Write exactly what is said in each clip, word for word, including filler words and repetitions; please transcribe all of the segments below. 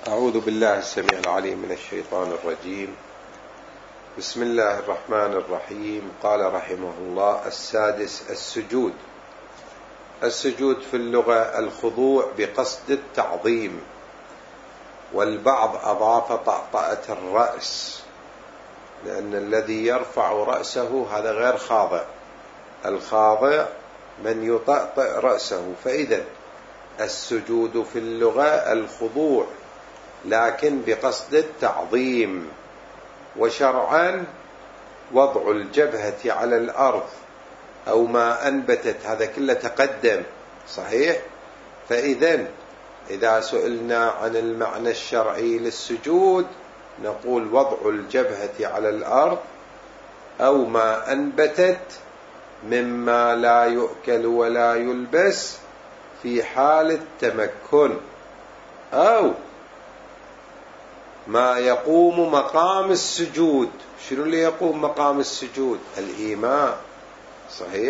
أعوذ بالله السميع العليم من الشيطان الرجيم. بسم الله الرحمن الرحيم. قال رحمه الله: السادس السجود. السجود في اللغة الخضوع بقصد التعظيم، والبعض أضاف طأطأة الرأس، لأن الذي يرفع رأسه هذا غير خاضع، الخاضع من يطأطئ رأسه. فإذا السجود في اللغة الخضوع لكن بقصد التعظيم، وشرعا وضع الجبهة على الأرض أو ما أنبتت، هذا كله تقدم صحيح. فإذا إذا سئلنا عن المعنى الشرعي للسجود نقول وضع الجبهة على الأرض أو ما أنبتت مما لا يؤكل ولا يلبس في حال التمكن، أو ما يقوم مقام السجود. شنو اللي يقوم مقام السجود؟ الإيماء صحيح.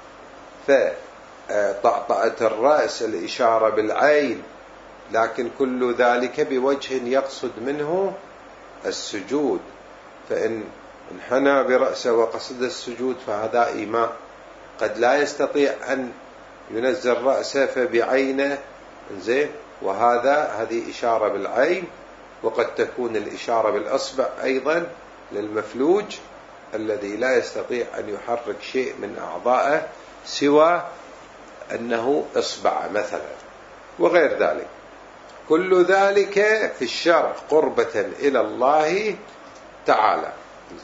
فطأطأة الرأس الإشارة بالعين، لكن كل ذلك بوجه يقصد منه السجود. فإن انحنى برأسه وقصد السجود فهذا إيماء. قد لا يستطيع أن ينزل رأسه فبعينه زين، وهذا هذه إشارة بالعين. وقد تكون الإشارة بالأصبع أيضا للمفلوج الذي لا يستطيع أن يحرك شيء من أعضائه سوى أنه إصبع مثلا، وغير ذلك. كل ذلك في الشرع قربة إلى الله تعالى.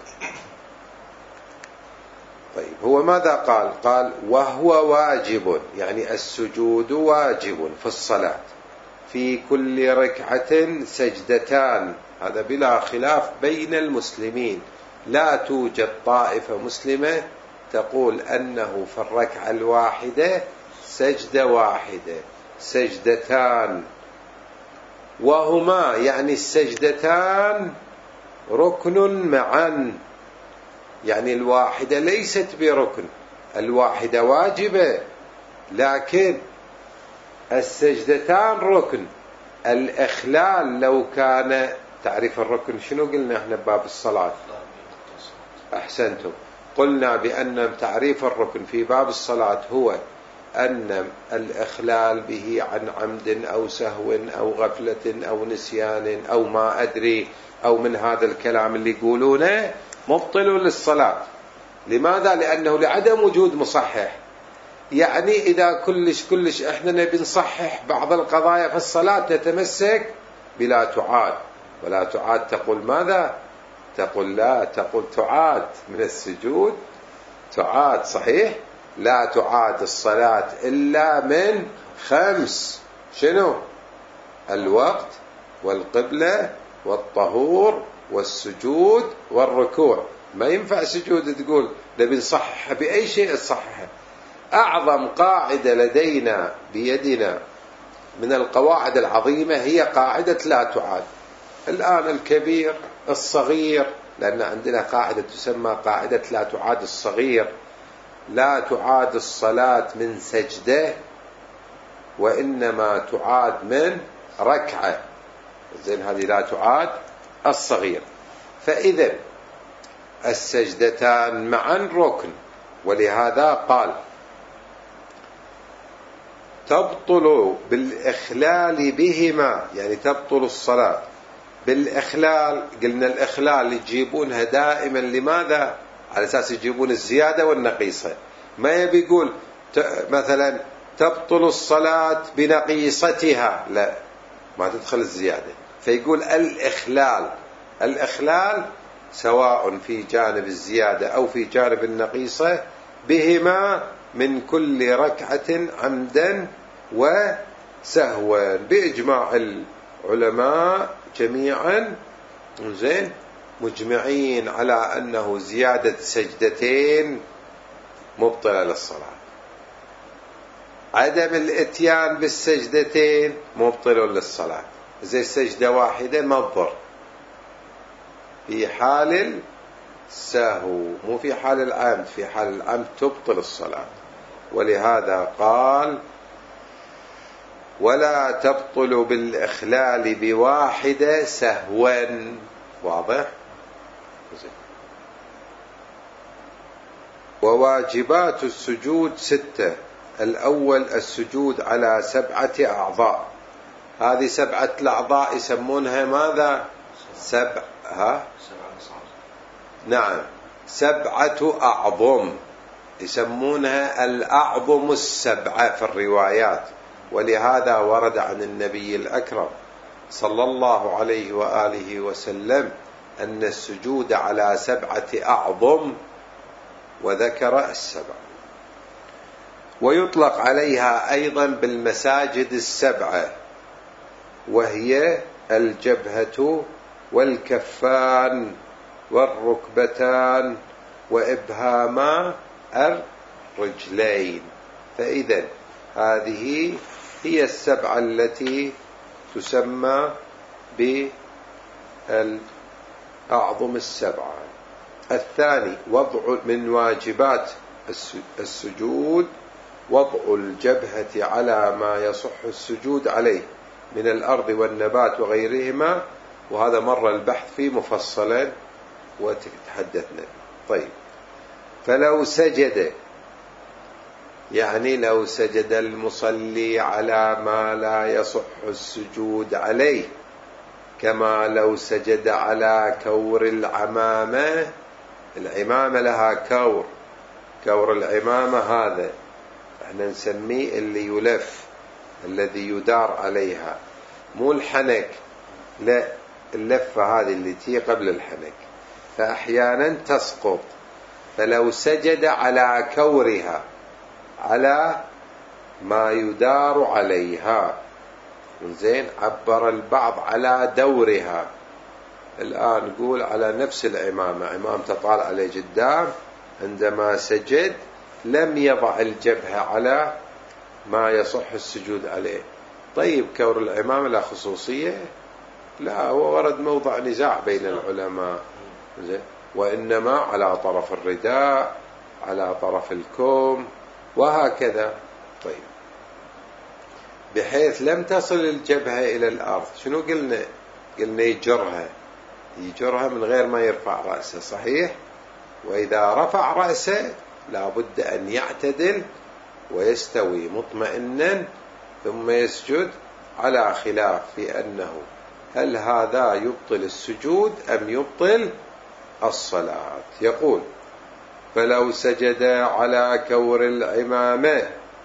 طيب، هو ماذا قال؟ قال وهو واجب، يعني السجود واجب في الصلاة، في كل ركعة سجدتان. هذا بلا خلاف بين المسلمين، لا توجد طائفة مسلمة تقول أنه في الركعة الواحدة سجدة واحدة، سجدتان. وهما يعني السجدتان ركن معا، يعني الواحدة ليست بركن، الواحدة واجبة لكن السجدتان ركن. الإخلال لو كان، تعريف الركن شنو قلنا احنا بباب الصلاة؟ أحسنتم، قلنا بأن تعريف الركن في باب الصلاة هو أن الإخلال به عن عمد أو سهو أو غفلة أو نسيان أو ما أدري أو من هذا الكلام اللي يقولونه مبطل للصلاة. لماذا؟ لأنه لعدم وجود مصحح. يعني إذا كلش كلش إحنا نبي نصحح بعض القضايا في الصلاة نتمسك بلا تعاد. ولا تعاد تقول ماذا؟ تقول لا، تقول تعاد من السجود، تعاد صحيح. لا تعاد الصلاة إلا من خمس. شنو؟ الوقت والقبلة والطهور والسجود والركوع. ما ينفع سجود تقول نبي نصحح بأي شيء تصححه. أعظم قاعدة لدينا بيدنا من القواعد العظيمة هي قاعدة لا تعاد. الآن الكبير الصغير، لأن عندنا قاعدة تسمى قاعدة لا تعاد الصغير، لا تعاد الصلاة من سجدة وإنما تعاد من ركعة. زين، هذه لا تعاد الصغير. فإذا السجدتان معا ركن، ولهذا قال تبطل بالإخلال بهما، يعني تبطل الصلاة بالإخلال. قلنا الإخلال يجيبونها دائما، لماذا؟ على أساس يجيبون الزيادة والنقيصة. ما يبي يقول مثلا تبطل الصلاة بنقيصتها، لا، ما تدخل الزيادة. فيقول الإخلال. الإخلال سواء في جانب الزيادة أو في جانب النقيصة، بهما من كل ركعة عمدا وسهوا، بإجماع العلماء جميعا. زين، مجمعين على أنه زيادة سجدتين مبطلة للصلاة، عدم الاتيان بالسجدتين مبطل للصلاة. زي سجدة واحدة ما تضر في حال السهو، مو في حال العمد. في حال العمد تبطل الصلاة. ولهذا قال ولا تبطل بالإخلال بواحدة سهوا. واضح؟ وواجبات السجود ستة. الأول السجود على سبعة أعضاء. هذه سبعة الأعضاء يسمونها ماذا؟ سبع ها؟ نعم، سبعة أعظم، يسمونها الأعظم السبعة في الروايات. ولهذا ورد عن النبي الأكرم صلى الله عليه وآله وسلم أن السجود على سبعة أعظم، وذكر السبع. ويطلق عليها أيضا بالمساجد السبعة، وهي الجبهة والكفان والركبتان وإبهاما الرجلين. فإذا هذه هي السبعة التي تسمى بالأعظم السبعة. الثاني وضع من واجبات السجود وضع الجبهة على ما يصح السجود عليه من الأرض والنبات وغيرهما، وهذا مر البحث فيه مفصلا وتحدثنا. طيب، فلو سجد، يعني لو سجد المصلي على ما لا يصح السجود عليه، كما لو سجد على كور العمامة. العمامة لها كور، كور العمامة هذا احنا نسميه اللي يلف، الذي يدار عليها، مو الحنك، لا، اللفة هذه اللي تي قبل الحنك، فأحيانا تسقط. فلو سجد على كورها، على ما يدار عليها، زين، عبر البعض على دورها. الآن نقول على نفس العمامة، عمام تطال عليه قدام، عندما سجد لم يضع الجبهة على ما يصح السجود عليه. طيب، كور العمامة لا خصوصية؟ لا، هو ورد موضع نزاع بين العلماء، زين، وإنما على طرف الرداء، على طرف الكم، وهكذا. طيب، بحيث لم تصل الجبهة إلى الأرض، شنو قلنا؟ قلنا يجرها، يجرها من غير ما يرفع رأسه، صحيح؟ وإذا رفع رأسه لابد أن يعتدل ويستوي مطمئنا ثم يسجد، على خلاف في أنه هل هذا يبطل السجود أم يبطل الصلاة. يقول: فلو سجد على كور العمامة،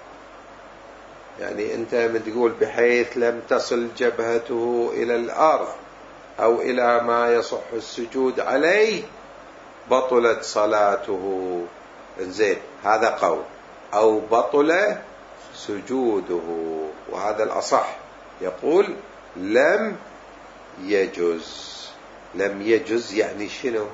يعني أنت من تقول بحيث لم تصل جبهته إلى الأرض أو إلى ما يصح السجود عليه، بطلت صلاته. زين، هذا قول. أو بطل سجوده، وهذا الأصح. يقول: لم يجز. لم يجز يعني شنو؟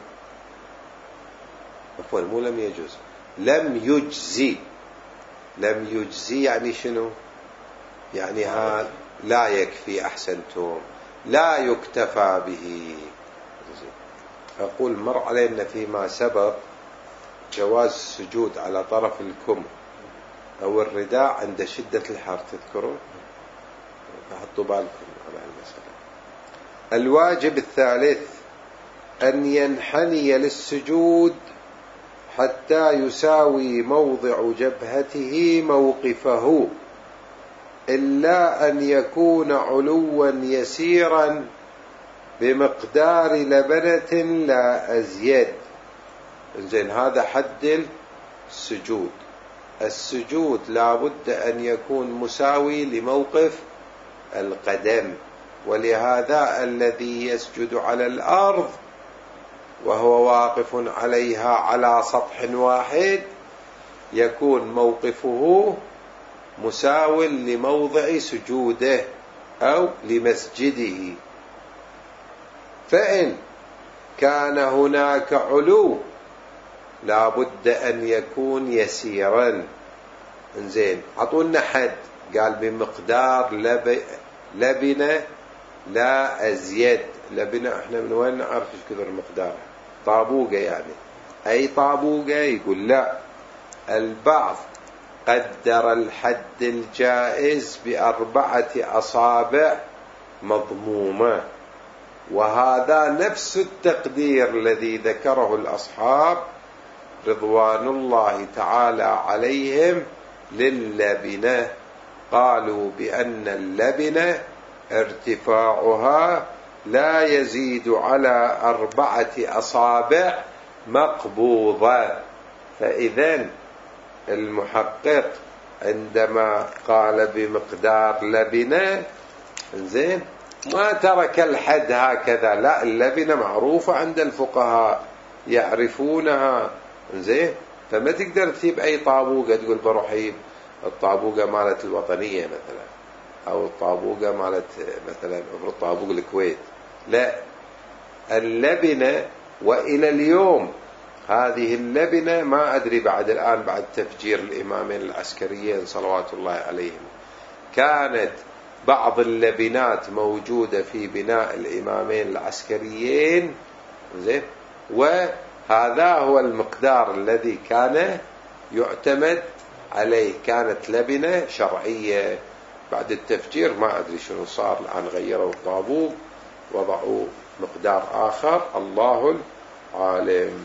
عفوا، مو لم يجز، لم يجزي. لم يجزي يعني شنو؟ يعني هذا لا يكفي، أحسنتم، لا يكتفى به. أقول مر علينا فيما سبق جواز السجود على طرف الكم أو الرداء عند شدة الحر، تذكرون؟ فحطوا بالكم على المسألة. الواجب الثالث أن ينحني للسجود حتى يساوي موضع جبهته موقفه، إلا أن يكون علوا يسيرا بمقدار لبنة لا أزيد. زين، هذا حد السجود. السجود لا بد أن يكون مساوي لموقف القدم، ولهذا الذي يسجد على الأرض وهو واقف عليها على سطح واحد يكون موقفه مساو لموضع سجوده أو لمسجده. فإن كان هناك علو لا بد أن يكون يسيرا. انزين، عطونا حد، قال بمقدار لب... لبنة لا أزيد. لبنة احنا من وين نعرف ايش كثر مقدارها؟ طابوقة يعني، أي طابوقة؟ يقول لا. البعض قدر الحد الجائز بأربعة أصابع مضمومة، وهذا نفس التقدير الذي ذكره الأصحاب رضوان الله تعالى عليهم لللبنة. قالوا بأن اللبنة ارتفاعها لا يزيد على أربعة أصابع مقبوضة. فإذن المحقق عندما قال بمقدار لبنة زين ما ترك الحد هكذا، لا، اللبنة معروفة عند الفقهاء يعرفونها زين. فما تقدر تجيب أي طابوقة تقول بروح أجيب الطابوقة مالت الوطنية مثلا، أو الطابوقة مالت مثلا طابوق الكويت، لا، اللبنة. وإلى اليوم هذه اللبنة ما أدري بعد الآن بعد تفجير الإمامين العسكريين صلوات الله عليهم كانت بعض اللبنات موجودة في بناء الإمامين العسكريين زين، وهذا هو المقدار الذي كان يعتمد عليه. كانت لبنة شرعية. بعد التفجير ما أدري شنو صار، الآن غيروا الطابوق وضعوا مقدار آخر، الله العالم.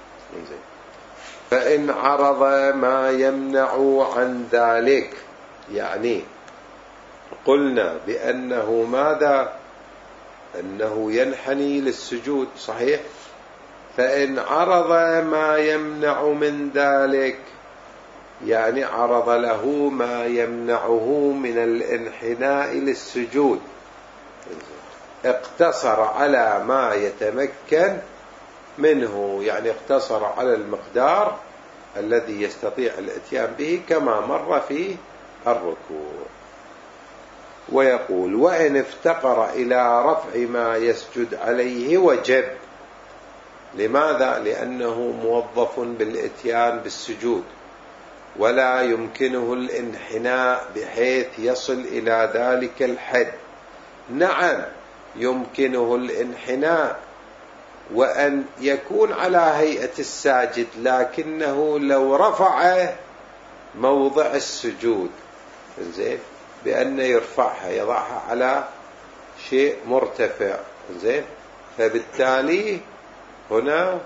فإن عرض ما يمنع عن ذلك، يعني قلنا بأنه ماذا؟ أنه ينحني للسجود، صحيح؟ فإن عرض ما يمنع من ذلك، يعني عرض له ما يمنعه من الانحناء للسجود، اقتصر على ما يتمكن منه، يعني اقتصر على المقدار الذي يستطيع الاتيان به كما مر في الركوع. ويقول: وإن افتقر إلى رفع ما يسجد عليه وجب. لماذا؟ لأنه موظف بالاتيان بالسجود ولا يمكنه الانحناء بحيث يصل إلى ذلك الحد. نعم يمكنه الانحناء وأن يكون على هيئة الساجد، لكنه لو رفع موضع السجود زين بأن يرفعها يضعها على شيء مرتفع زين، فبالتالي هنا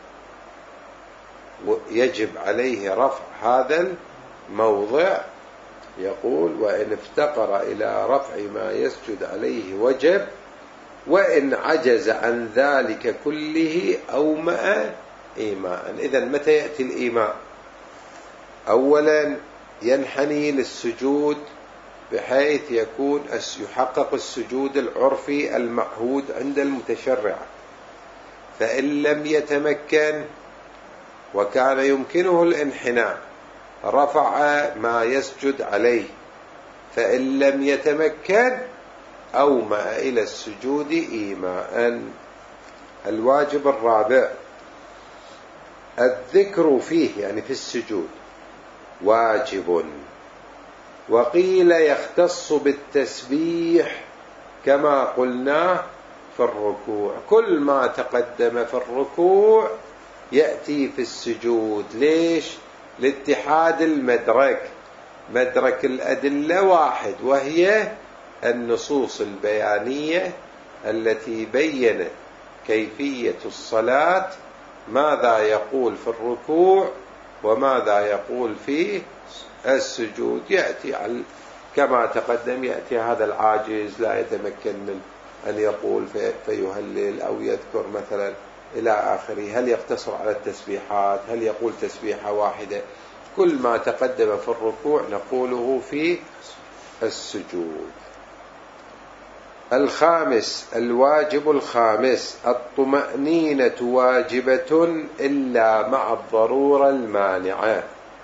يجب عليه رفع هذا الموضع. يقول: وإن افتقر إلى رفع ما يسجد عليه وجب، وإن عجز عن ذلك كله أومأ إيماء. إذن متى يأتي الإيماء؟ أولا ينحني للسجود بحيث يكون يحقق السجود العرفي المعهود عند المتشرعة. فإن لم يتمكن وكان يمكنه الانحناء رفع ما يسجد عليه، فإن لم يتمكن أومأ إلى السجود إيماء. الواجب الرابع الذكر فيه، يعني في السجود واجب، وقيل يختص بالتسبيح كما قلنا في الركوع. كل ما تقدم في الركوع يأتي في السجود. ليش؟ لاتحاد المدرك، مدرك الأدلة واحد، وهي النصوص البيانية التي بينت كيفية الصلاة، ماذا يقول في الركوع وماذا يقول في السجود. يأتي كما تقدم، يأتي هذا العاجز لا يتمكن من أن يقول فيهلل أو يذكر مثلا إلى آخره، هل يقتصر على التسبيحات، هل يقول تسبيحة واحدة. كل ما تقدم في الركوع نقوله في السجود. الخامس الواجب الخامس الطمأنينة واجبة إلا مع الضرورة المانعة.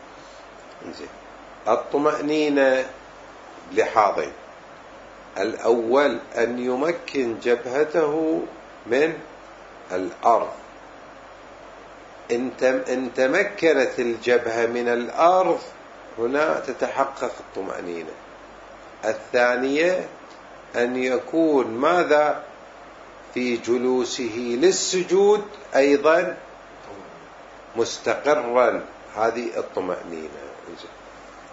الطمأنينة لحاظين: الأول أن يمكن جبهته من الأرض، إن تمكنت الجبهة من الأرض هنا تتحقق الطمأنينة. الثانية أن يكون ماذا في جلوسه للسجود أيضا مستقرا، هذه الطمأنينة.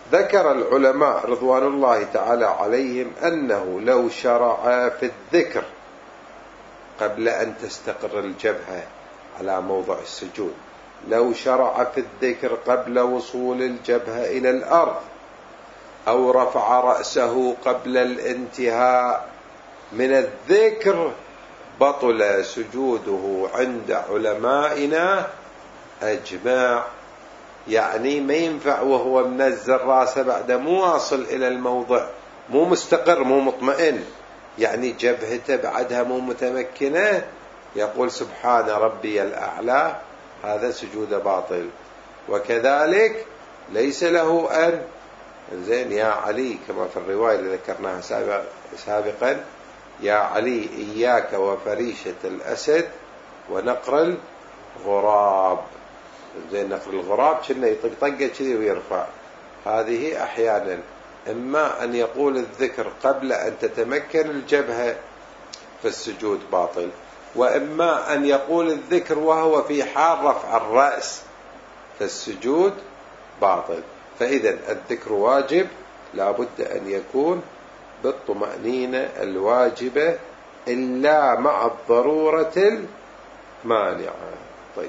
ذكر العلماء رضوان الله تعالى عليهم أنه لو شرع في الذكر قبل أن تستقر الجبهة على موضع السجود، لو شرع في الذكر قبل وصول الجبهة إلى الأرض، أو رفع رأسه قبل الانتهاء من الذكر، بطل سجوده عند علمائنا أجمع. يعني ما ينفع وهو منزل راسه بعد مو واصل إلى الموضع، مو مستقر مو مطمئن، يعني جبهته بعدها مو متمكنة، يقول سبحان ربي الأعلى، هذا سجود باطل. وكذلك ليس له أن زين يا علي كما في الرواية اللي ذكرناها سابقا، يا علي إياك وفريشة الأسد ونقر الغراب. زين نقر الغراب كنا يطقطقه كذي ويرفع. هذه أحيانا إما أن يقول الذكر قبل أن تتمكن الجبهة فالسجود باطل، وإما أن يقول الذكر وهو في حال رفع الرأس فالسجود باطل. فإذا الذكر واجب لا بد أن يكون بالطمأنينة الواجبة إلا مع الضرورة المانعة. طيب،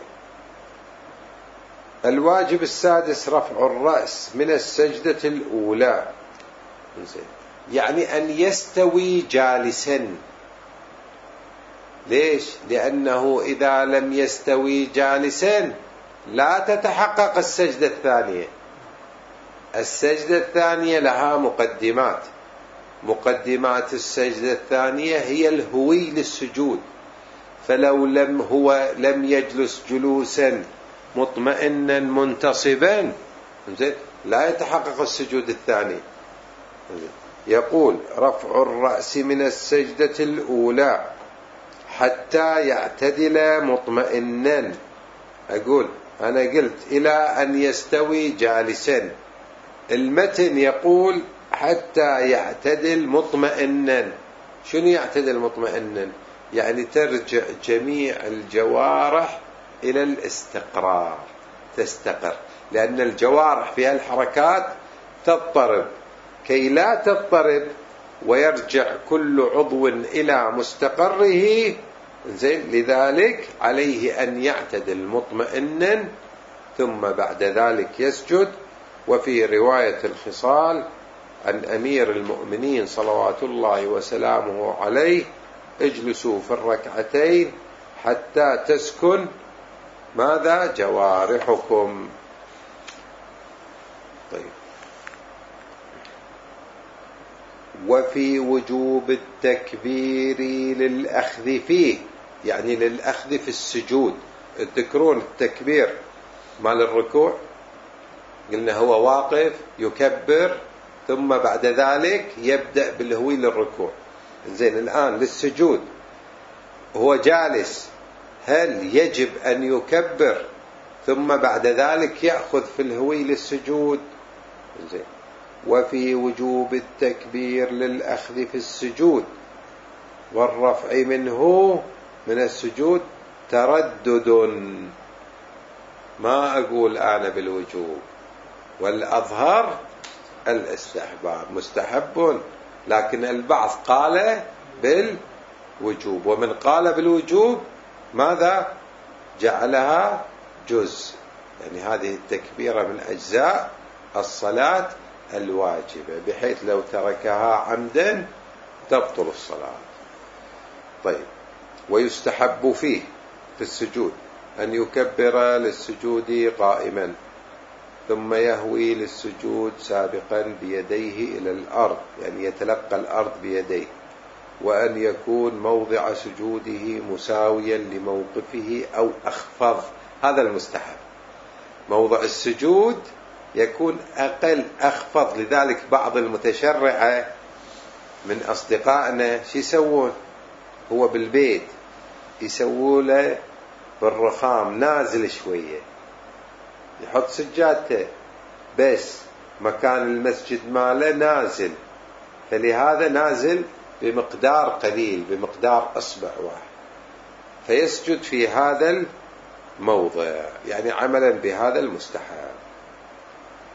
الواجب السادس رفع الرأس من السجدة الأولى، يعني أن يستوي جالسا. ليش؟ لأنه إذا لم يستوي جالسا لا تتحقق السجدة الثانية. السجدة الثانية لها مقدمات، مقدمات السجدة الثانية هي الهوي للسجود، فلو لم هو لم يجلس جلوسا مطمئنا منتصبا لا يتحقق السجود الثاني. يقول رفع الرأس من السجدة الأولى حتى يعتدل مطمئنا. أقول أنا قلت إلى أن يستوي جالسا، المتن يقول حتى يعتدل مطمئنا. شنو يعتدل مطمئنا؟ يعني ترجع جميع الجوارح إلى الاستقرار، تستقر، لأن الجوارح فيها الحركات تضطرب، كي لا تضطرب ويرجع كل عضو إلى مستقره. زين، لذلك عليه أن يعتدل مطمئنا ثم بعد ذلك يسجد. وفي رواية الخصال عن أمير المؤمنين صلوات الله وسلامه عليه: اجلسوا في الركعتين حتى تسكن ماذا؟ جوارحكم. طيب، وفي وجوب التكبير للأخذ فيه، يعني للأخذ في السجود. تذكرون التكبير مال الركوع؟ قلنا هو واقف يكبر ثم بعد ذلك يبدأ بالهوي للركوع. زين، الآن للسجود هو جالس، هل يجب أن يكبر ثم بعد ذلك يأخذ في الهوي للسجود؟ زين، وفي وجوب التكبير للأخذ في السجود والرفع منه من السجود تردد. ما أقول أنا بالوجوب، والأظهر الاستحباب، مستحب، لكن البعض قال بالوجوب، ومن قال بالوجوب ماذا؟ جعلها جزء، يعني هذه التكبيرة من أجزاء الصلاة الواجبة، بحيث لو تركها عمدا تبطل الصلاة. طيب، ويستحب فيه في السجود أن يكبر للسجود قائما ثم يهوي للسجود سابقا بيديه إلى الأرض، يعني يتلقى الأرض بيديه، وأن يكون موضع سجوده مساويا لموقفه أو أخفض. هذا المستحب، موضع السجود يكون أقل أخفض. لذلك بعض المتشرعة من أصدقائنا شو يسوون؟ هو بالبيت يسووا له بالرخام نازل شوية، يحط سجادته بس مكان المسجد ماله نازل، فلهذا نازل بمقدار قليل، بمقدار أصبع واحد، فيسجد في هذا الموضع، يعني عملا بهذا المستحب.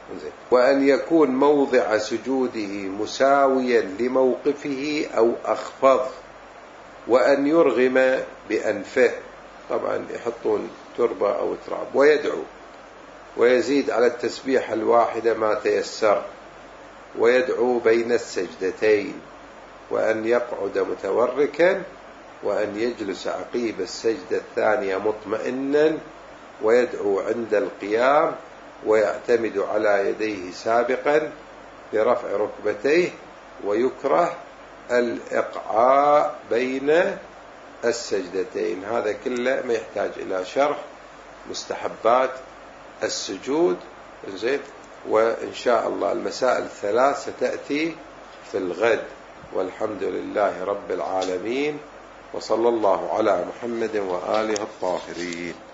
وأن يكون موضع سجوده مساويا لموقفه أو أخفض، وأن يرغم بأنفه، طبعا يحطون تربة أو تراب، ويدعو، ويزيد على التسبيح الواحدة ما تيسر، ويدعو بين السجدتين، وأن يقعد متوركا، وأن يجلس عقيب السجدة الثانية مطمئنا، ويدعو عند القيام، ويعتمد على يديه سابقا برفع ركبتيه، ويكره الإقعاء بين السجدتين. هذا كله ما يحتاج إلى شرح. مستحبات السجود. زين. وإن شاء الله المسائل الثلاث ستأتي في الغد، والحمد لله رب العالمين، وصلى الله على محمد وآله الطاهرين.